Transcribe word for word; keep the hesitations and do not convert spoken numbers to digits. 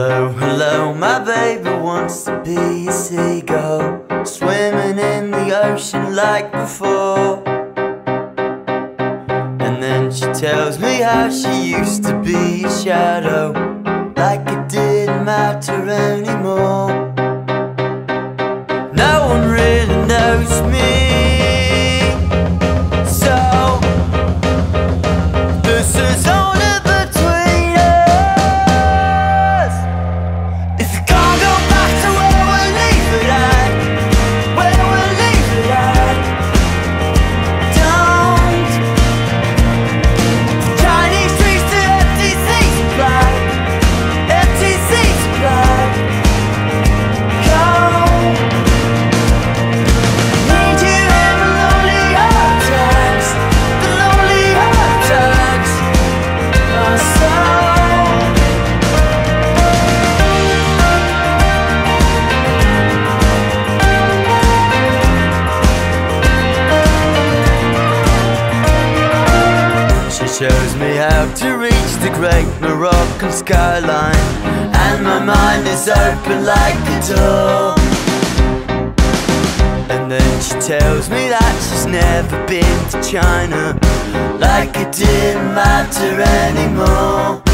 Hello, hello, my baby wants to be a seagull, swimming in the ocean like before. And then she tells me how she used to be a shadow, like it didn't matter anymore. No one really knows me, so this is only between us. If you can't go back to where we leave it at, where we leave it at, don't. Chinese streets to empty seats of black, empty seats of black. Go. Need you in the lonely hard times, the lonely hard times. My soul. She shows me how to reach the great Moroccan skyline, and my mind is open like a door. And then she tells me that she's never been to China, like it didn't matter anymore.